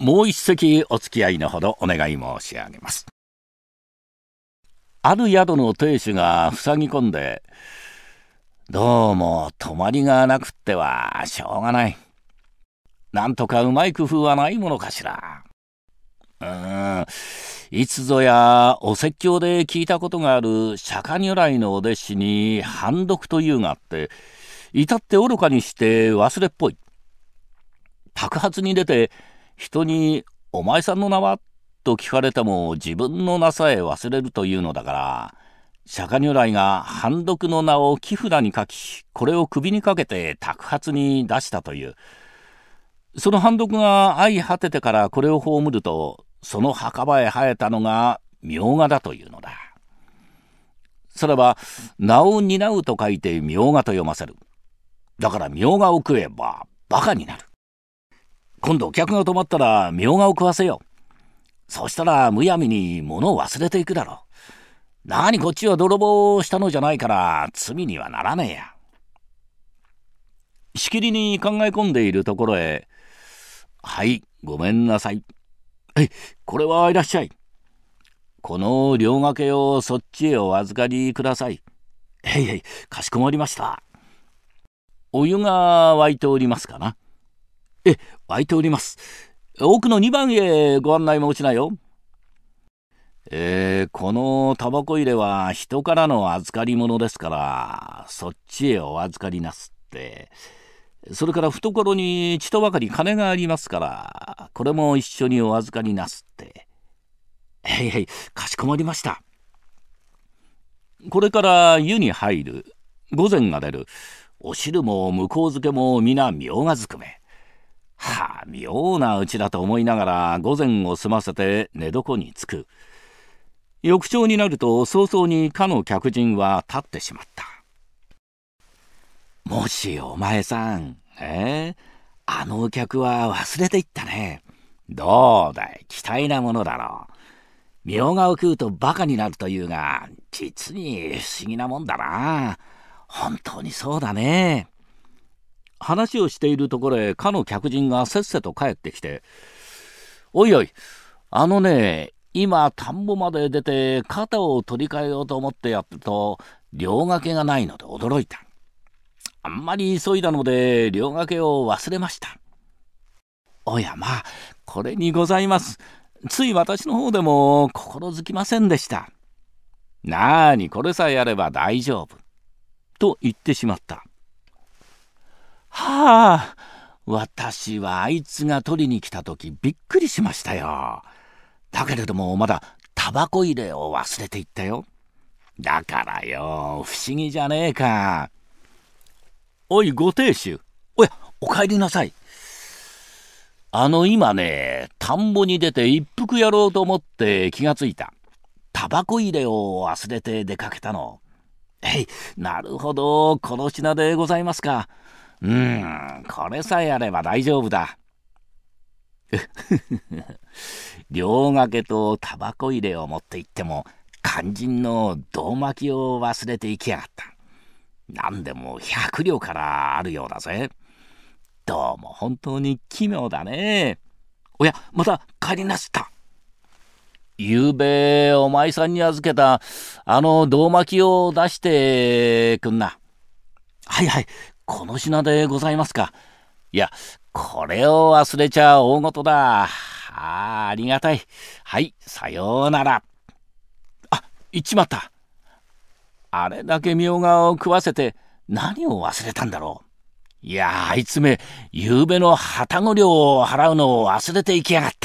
もう一席お付き合いのほどお願い申し上げます。ある宿の亭主が塞ぎ込んで、どうも泊まりがなくってはしょうがない。なんとかうまい工夫はないものかしら。いつぞやお説教で聞いたことがある釈迦如来のお弟子に判読というがあって、至って愚かにして忘れっぽい。托発に出て人にお前さんの名はと聞かれても自分の名さえ忘れるというのだから、釈迦如来が判読の名を木札に書き、これを首にかけて托発に出したという。その判読が相果ててからこれを葬ると、その墓場へ生えたのが名画だというのだ。それは名を担うと書いて名画と読ませる。だから名画を食えばバカになる。今度お客が泊まったら名画を食わせよう。そうしたらむやみに物を忘れていくだろう。なにこっちは泥棒したのじゃないから罪にはならねえや。しきりに考え込んでいるところへ、はい、ごめんなさい。これはいらっしゃい。この両掛けをそっちへお預かりください。かしこまりました。お湯が沸いておりますかな。沸いております。奥の2番へご案内申しなよ。このタバコ入れは人からの預かり物ですから、そっちへお預かりなすって。それから懐にちとばかり金がありますから、これも一緒にお預かりなすって。かしこまりました。これから湯に入る。御膳が出る。お汁も向こう漬けも皆名画ずくめ。妙なうちだと思いながら御膳を済ませて寝床につく。翌朝になると早々にかの客人は立ってしまった。もしお前さん、あのお客は忘れていったね。どうだい、期待なものだろう。名画を食うとバカになるというが、実に不思議なもんだな。本当にそうだね。話をしているところへかの客人がせっせと帰ってきて、おいおい、今田んぼまで出て肩を取り替えようと思ってやってると両掛けがないので驚いた。あんまり急いだので両掛けを忘れました。おやこれにございます。つい私の方でも心づきませんでした。なにこれさえあれば大丈夫。と言ってしまった。私はあいつが取りに来た時びっくりしましたよ。だけれどもまだタバコ入れを忘れていったよ。だからよ、不思議じゃねえか。おいご亭主、お帰りなさい。今ね、田んぼに出て一服やろうと思って気がついた。タバコ入れを忘れて出かけたの。なるほど、この品でございますか。これさえあれば大丈夫だ。両掛けとタバコ入れを持って行っても肝心の胴巻きを忘れていきやがった。何でも100両からあるようだぜ。どうも本当に奇妙だね。また帰りなすった。ゆうべお前さんに預けた胴巻きを出してくんな。この品でございますか。これを忘れちゃ大事だ。ありがたい。さようなら。行っちまった。あれだけ名画を食わせて何を忘れたんだろう。あいつめ、ゆうべの旅籠料を払うのを忘れていきやがった。